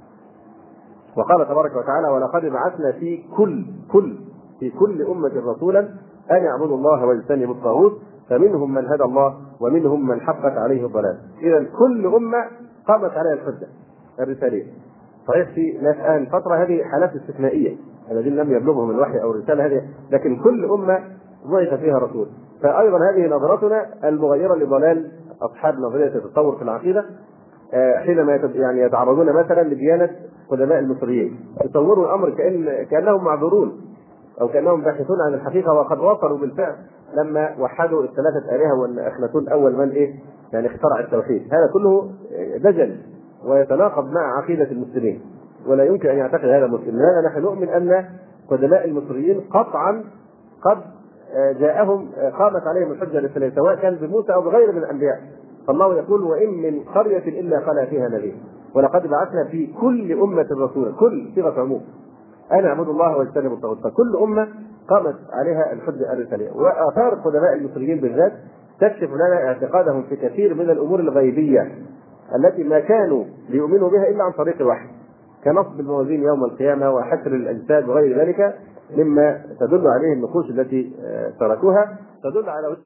وقال تبارك وتعالى: ولقد بعثنا في كل كل في كل أمة رسولا أن يعبدوا الله واجتنبوا الطاغوت فمنهم من هدى الله ومنهم من حقت عليه الضلال. إذا كل أمة قامت عليها الحجة الرسالية. صحيح في ناس الآن فترة هذه حالات استثنائية الذين لم يبلغهم الوحي أو الرسالة هذه، لكن كل أمة بعث فيها رسول. فأيضا هذه نظرتنا المغيرة لضلال أصحاب نظرية التطور في العقيدة حينما يعني يتعرضون مثلا لديانة قدماء المصريين، يصوروا الأمر كأن كأنهم معذورون أو كأنهم باحثون عن الحقيقة، وقد وصلوا بالفعل لما وحدوا الثلاثة آلهة، وأن أخناتون أول من إيه يعني اخترع التوحيد. هذا كله دجل ويتناقض مع عقيدة المسلمين، ولا يمكن أن يعتقد هذا المسلم. لأننا نحن نؤمن أن قدماء المصريين قطعا قد جاءهم قامت عليهم الحجة الرسالية سواء كان بموسى أو بغيره من الأنبياء. فالله يقول: وإن من قرية إلا خلا فيها نذير ولقد بعثنا في كل أمة رسولا. كل صيغة عموم، أن اعبدوا الله واجتنبوا الطاغوت. فكل أمة قامت عليها الحجة الرسالية. وآثار قدماء المصريين بالذات تكشف لنا اعتقادهم في كثير من الأمور الغيبية التي ما كانوا ليؤمنوا بها إلا عن طريق الوحي، كنصب الموازين يوم القيامة وحشر الأجساد وغير ذلك، مما تدل عليه النقوش التي تركوها، تدل على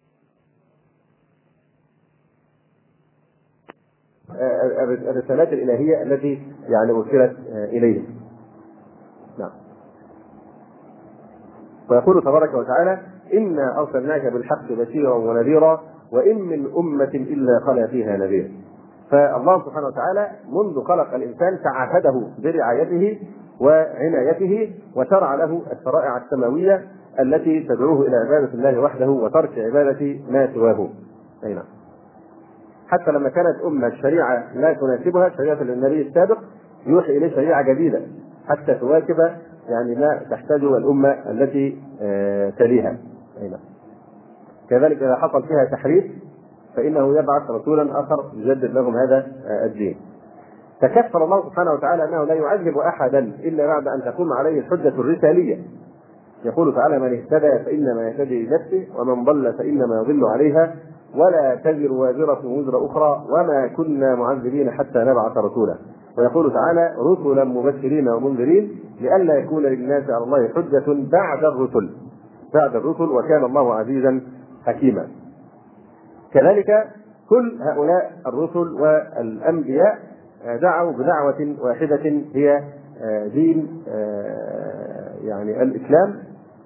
الرسالات الإلهية التي يعني أرسلت إليهم. نعم. ويقول تبارك وتعالى: إنا أرسلناك بالحق بشيرا ونذيرا وإن من أمة إلا خلا فيها نذير. فالله سبحانه وتعالى منذ خلق الإنسان تعهده برعايته وعنايته، وشرع له الشرائع السماوية التي تدعوه إلى عبادة الله وحده وترك عبادة ما سواه. أي نعم. حتى لما كانت أمة الشريعة لا تناسبها شريعة النبي السابق، يوحي إليه شريعة جديدة حتى تواكب يعني ما تحتاجه الأمة التي تليها. أي نعم. كذلك إذا حصل فيها تحريف فإنه يبعث رسولا آخر يجدد لهم هذا الدين. تكفل الله سبحانه وتعالى أنه لا يعذب أحدا إلا بعد أن تقوم عليه الحجة الرسالية. يقول تعالى: من اهتدى فإنما يهتدي لنفسه ومن ضل فإنما يضل عليها ولا تزر وازرة وزر أخرى وما كنا معذبين حتى نبعث رسولا. ويقول تعالى: رسلا مبشرين ومنذرين لئلا يكون للناس على الله حجة بعد الرسل بعد الرسل وكان الله عزيزا حكيما. كذلك كل هؤلاء الرسل والأنبياء دعوا بدعوة واحدة هي دين يعني الإسلام.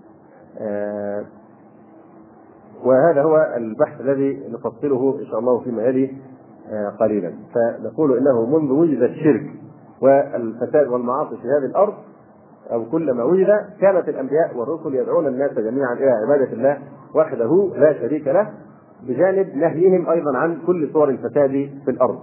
وهذا هو البحث الذي نفصله إن شاء الله فيما يلي قليلا. فنقول إنه منذ وجد الشرك والفساد والمعاصي في هذه الأرض أو كلما وجد كانت الأنبياء والرسل يدعون الناس جميعا إلى عبادة الله وحده لا شريك له، بجانب نهيهم أيضا عن كل صور الفساد في الأرض.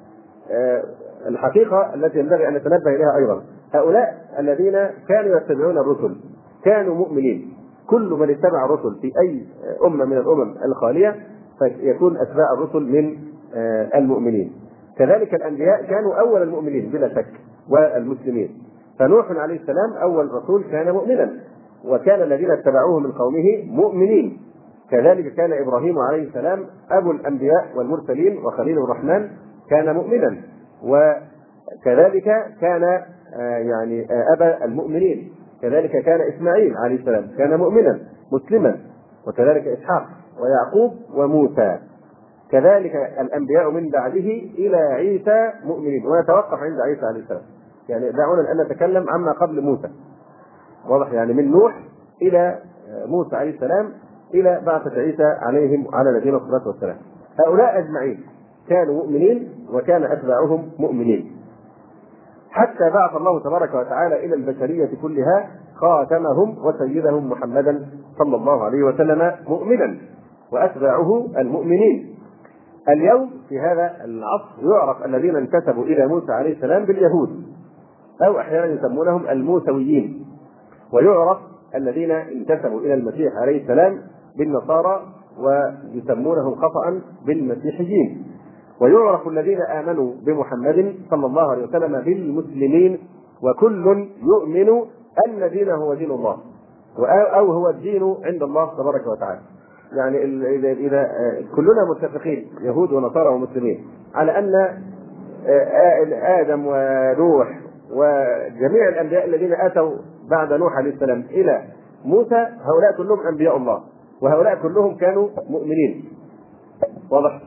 الحقيقة التي ينبغي أن نتنبه إليها أيضا: هؤلاء الذين كانوا يتبعون الرسل كانوا مؤمنين. كل من اتبع الرسل في أي أمة من الأمم الخالية فيكون أتباع الرسل من المؤمنين. كذلك الأنبياء كانوا أول المؤمنين بلا شك والمسلمين. فنوح عليه السلام أول رسول كان مؤمنا، وكان الذين اتبعوه من قومه مؤمنين. كذلك كان إبراهيم عليه السلام أبو الأنبياء والمرسلين وخليل الرحمن كان مؤمنا، وكذلك كان يعني أبا المؤمنين. كذلك كان إسماعيل عليه السلام كان مؤمنا مسلما، وكذلك إسحاق ويعقوب وموسى. كذلك الأنبياء من بعده إلى عيسى مؤمنين، ونتوقف عند عيسى عليه السلام. يعني دعونا الآن نتكلم عما قبل موسى، واضح؟ يعني من نوح إلى موسى عليه السلام إلى بعثة عيسى عليهم على نبينا الصلاة والسلام. هؤلاء أجمعين كانوا مؤمنين وكان أتباعهم مؤمنين، حتى بعث الله تبارك وتعالى إلى البشرية كلها خاتمهم وسيدهم محمدا صلى الله عليه وسلم مؤمنا وأتباعه المؤمنين. اليوم في هذا العصر يعرف الذين انتسبوا إلى موسى عليه السلام باليهود، أو أحيانا يسمونهم الموسويين، ويعرف الذين انتسبوا إلى المسيح عليه السلام بالنصارى ويسمونهم خطأ بالمسيحيين، ويعرف الذين آمنوا بمحمد صلى الله عليه وسلم بالمسلمين، وكل يؤمن أن دينه هو دين الله أو هو الدين عند الله تبارك وتعالى. يعني إذا, إذا كلنا متفقين يهود ونصارى ومسلمين على أن آدم ونوح وجميع الأنبياء الذين أتوا بعد نوح عليه السلام إلى موسى هؤلاء كلهم أنبياء الله، وهؤلاء كلهم كانوا مؤمنين، واضح؟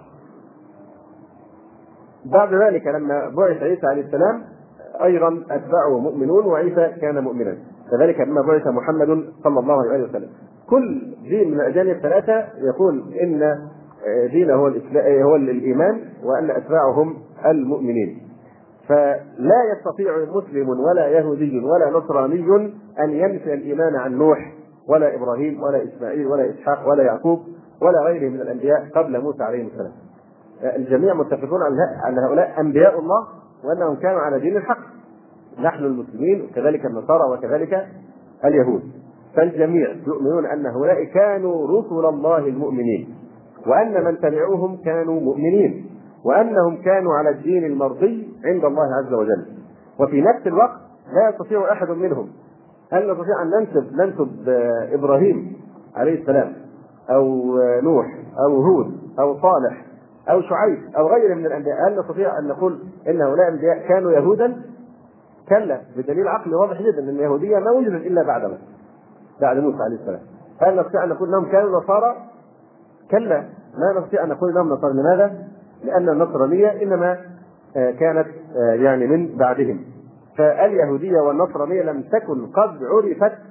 بعد ذلك لما بعث عيسى عليه السلام أيضا أتباعه مؤمنون وعيسى كان مؤمنا، كذلك لما بعث محمد صلى الله عليه وسلم. كل دين من الأديان الثلاثة يقول إن دينه هو الإسلام هو الإيمان وأن أتباعهم المؤمنين. فلا يستطيع مسلم ولا يهودي ولا نصراني أن ينفي الإيمان عن نوح ولا إبراهيم ولا إسماعيل ولا إسحاق ولا يعقوب ولا غيره من الأنبياء قبل موسى عليه السلام. الجميع متفقون على هؤلاء أنبياء الله وأنهم كانوا على دين الحق، نحن المسلمين وكذلك النصارى وكذلك اليهود. فالجميع يؤمنون أن هؤلاء كانوا رسل الله المؤمنين، وأن من تبعوهم كانوا مؤمنين، وأنهم كانوا على الدين المرضي عند الله عز وجل. وفي نفس الوقت لا يستطيع أحد منهم هل نستطيع أن ننسب ننسب إبراهيم عليه السلام أو نوح أو هود أو صالح أو شعيب أو غيره من الأنبياء، هل نستطيع أن نقول إن هؤلاء الأنبياء كانوا يهودا؟ كلا، بدليل عقلي واضح جدا أن اليهودية ما وجدت إلا بعد موسى بعد موسى عليه السلام. هل نستطيع أن نقول أنهم كانوا نصارى؟ كلا، ما نستطيع أن نقول أنهم نصارى. لماذا؟ لأن النصرانية إنما كانت يعني من بعدهم، فاليهودية والنصرانية لم تكن قد عرفت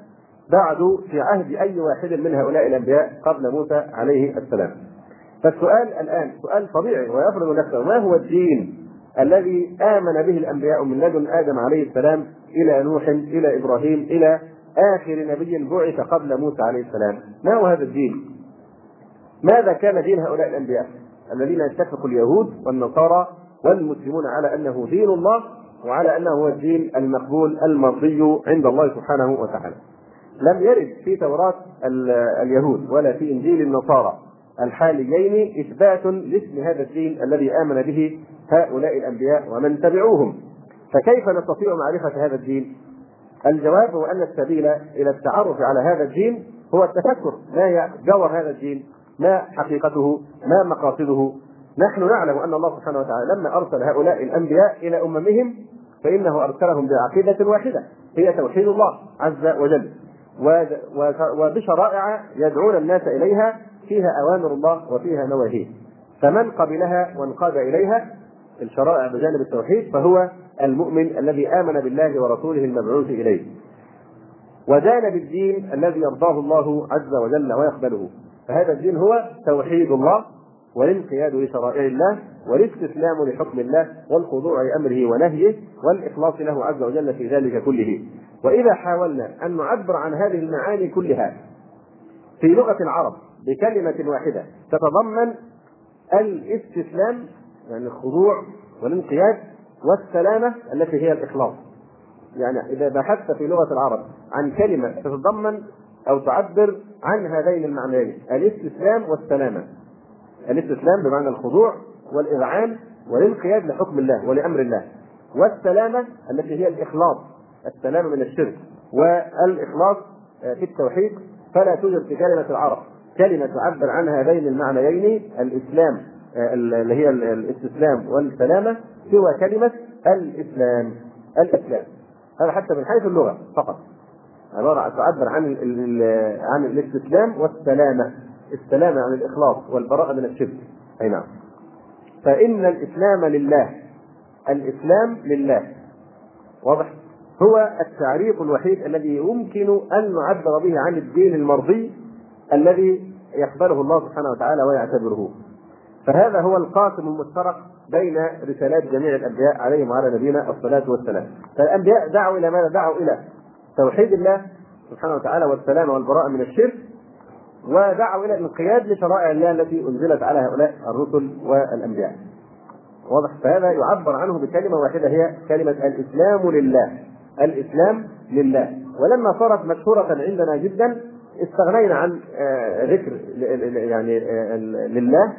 بعد في عهد أي واحد من هؤلاء الأنبياء قبل موسى عليه السلام. فالسؤال الآن سؤال طبيعي ويفرض نفسه: ما هو الدين الذي آمن به الأنبياء من لدن آدم عليه السلام إلى نوح إلى إبراهيم إلى آخر نبي بعث قبل موسى عليه السلام؟ ما هو هذا الدين؟ ماذا كان دين هؤلاء الأنبياء الذين يتفق اليهود والنصارى والمسلمون على أنه دين الله وعلى أنه هو الدين المقبول المرضي عند الله سبحانه وتعالى؟ لم يرد في توراة اليهود ولا في إنجيل النصارى الحاليين إثبات لاسم هذا الدين الذي آمن به هؤلاء الأنبياء ومن تبعوهم، فكيف نستطيع معرفة هذا الدين؟ الجواب هو أن السبيل إلى التعرف على هذا الدين هو التفكر: ما هي جوهر هذا الدين؟ ما حقيقته؟ ما مقاصده؟ نحن نعلم أن الله سبحانه وتعالى لما أرسل هؤلاء الأنبياء إلى أممهم فإنه أرسلهم بعقيدة واحدة هي توحيد الله عز وجل، وبشرائع يدعون الناس إليها فيها أوامر الله وفيها نواهيه، فمن قبلها وانقاد إليها الشرائع بجانب التوحيد فهو المؤمن الذي آمن بالله ورسوله المبعوث إليه ودان بالدين الذي يرضاه الله عز وجل ويقبله. فهذا الدين هو توحيد الله والانقياد لشرائع الله والاستسلام لحكم الله والخضوع لأمره ونهيه والإخلاص له عز وجل في ذلك كله. وإذا حاولنا أن نعبر عن هذه المعاني كلها في لغة العرب بكلمة واحدة تتضمن الاستسلام يعني الخضوع والانقياد والسلامة التي هي الإخلاص، يعني إذا بحثت في لغة العرب عن كلمة تتضمن أو تعبر عن هذين المعنيين الاستسلام والسلامة، الاستسلام بمعنى الخضوع والإذعان والانقياد لحكم الله ولأمر الله، والسلامة التي هي الإخلاص، السلامة من الشرك والإخلاص في التوحيد، فلا توجد في كلمة العرب كلمة تعبر عن هذين المعنيين الإسلام اللي هي الاستسلام والسلامة سوى كلمة الإسلام. الإسلام هذا حتى من حيث اللغة فقط عبارة تعبر عن عن الاستسلام والسلامة، السلامة عن الإخلاص والبراءة من الشرك. أي نعم. فإن الإسلام لله، الإسلام لله واضح، هو التعريف الوحيد الذي يمكن أن نعبر به عن الدين المرضي الذي يقبله الله سبحانه وتعالى ويعتبره. فهذا هو القاسم المشترك بين رسالات جميع الأنبياء عليهم وعلى نبينا الصلاة والسلام. فالأنبياء دعوا إلى ماذا؟ دعوا إلى توحيد الله سبحانه وتعالى والسلامة والبراءة من الشرك، ودعوا إلى الانقياد لشرائع الله التي أنزلت على هؤلاء الرسل والأنبياء. واضح؟ فهذا يعبر عنه بكلمة واحدة هي كلمة الإسلام لله. الإسلام لله. ولما صارت مشهورة عندنا جدا استغنينا عن ذكر يعني لله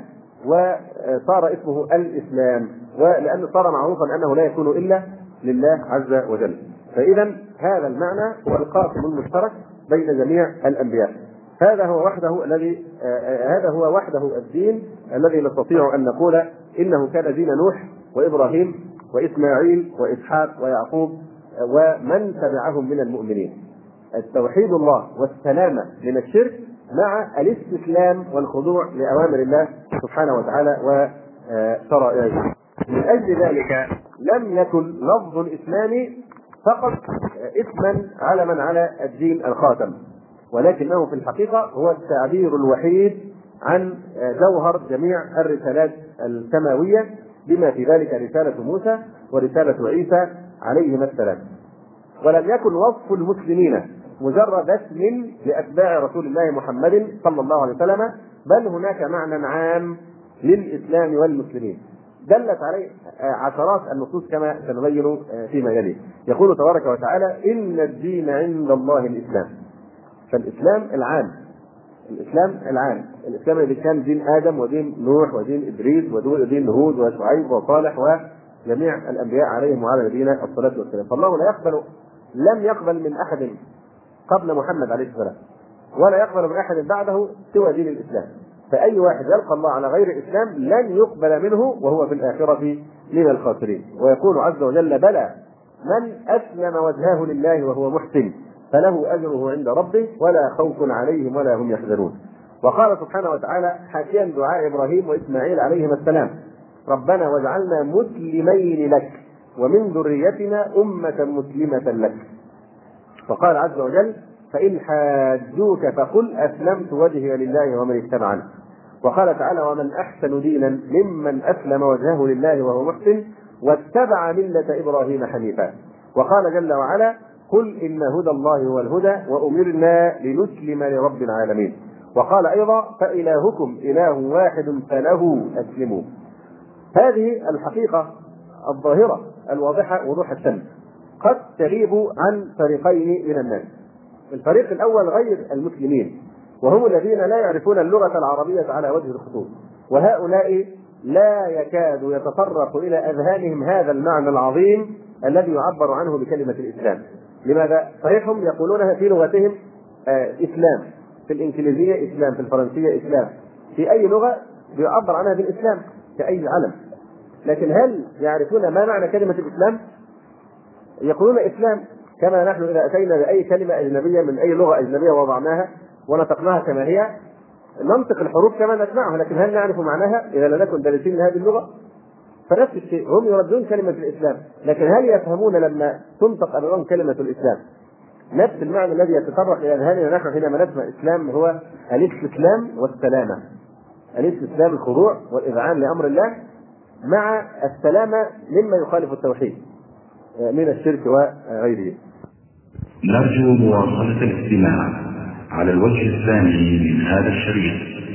وصار اسمه الإسلام، ولأنه صار معروفا أنه لا يكون إلا لله عز وجل. فإذا هذا المعنى هو القاسم المشترك بين جميع الأنبياء. هذا هو وحده الذي هذا هو وحده الدين الذي نستطيع أن نقول إنه كان دين نوح وإبراهيم وإسماعيل وإسحاق ويعقوب ومن تبعهم من المؤمنين. التوحيد الله والسلامة من الشرك مع الاستسلام والخضوع لأوامر الله سبحانه وتعالى وشرائعه. من أجل ذلك لم يكن لفظ الإسلام فقط اسما علما على الدين الخاتم، ولكنه في الحقيقة هو التعبير الوحيد عن جوهر جميع الرسالات السماوية، بما في ذلك رسالة موسى ورسالة عيسى عليهما السلام. ولم يكن وصف المسلمين مجرد اسم لأتباع رسول الله محمد صلى الله عليه وسلم، بل هناك معنى عام للإسلام والمسلمين دلت عليه عشرات النصوص كما سنبين فيما يلي. يقول تبارك وتعالى: إن الدين عند الله الإسلام. فالإسلام العام، الإسلام العام، الإسلام الذي كان دين آدم ودين نوح ودين إدريس ودين هود وشعيب وصالح وجميع الأنبياء عليهم وعلى نبينا الصلاة والسلام. فالله لا يقبل لم يقبل من أحد قبل محمد عليه السلام ولا يقبل من أحد بعده سوى دين الإسلام. فأي واحد يلقى الله على غير الإسلام لن يقبل منه وهو في الآخرة من الخاسرين. ويقول عز وجل: بلى من أسلم وجهه لله وهو محسن فله أجره عند ربه ولا خوف عليهم ولا هم يحزنون. وقال سبحانه وتعالى حاكيا دعاء إبراهيم وإسماعيل عليهما السلام: ربنا واجعلنا مسلمين لك ومن ذريتنا أمة مسلمة لك. فقال عز وجل: فإن حاجوك فقل أسلمت وجهي لله ومن اتبعني. وقال تعالى ومن أحسن دينا ممن أسلم وجهه لله وهو محسن واتبع ملة إبراهيم حنيفا. وقال جل وعلا قل إن هدى الله هو الهدى وأمرنا لنسلم لرب العالمين. وقال أيضا فإلهكم إله واحد فله أسلموا. هذه الحقيقة الظاهرة الواضحة وضوح الشمس قد تغيب عن فريقين من الناس. الفريق الأول غير المسلمين، وهم الذين لا يعرفون اللغة العربية على وجه الخصوص، وهؤلاء لا يكاد يتطرق إلى أذهانهم هذا المعنى العظيم الذي يعبر عنه بكلمة الإسلام. لماذا؟ صحيح هم يقولونها في لغتهم آه إسلام، في الإنجليزية إسلام، في الفرنسية إسلام، في أي لغة يعبر عنها بالإسلام كأي علم، لكن هل يعرفون ما معنى كلمة الإسلام؟ يقولون إسلام كما نحن إذا أتينا بأي كلمة أجنبية من أي لغة أجنبية وضعناها ونطقناها كما هي ننطق الحروف كما نسمعها، لكن هل نعرف معناها إذا لم نكن دارسين لهذه اللغة؟ فنفس الشيء هم يردون كلمة الإسلام، لكن هل يفهمون لما تنطق أمامهم كلمة الإسلام نفس المعنى الذي يتطرق إلى أذهاننا نحن حينما نسمع إسلام هو الاستسلام والسلامة، الاستسلام الخضوع والإذعان لأمر الله مع السلامة مما يخالف التوحيد من الشرك وغيره. نرجو مواصلة الاستماع على الوجه الثاني من هذا الشريط.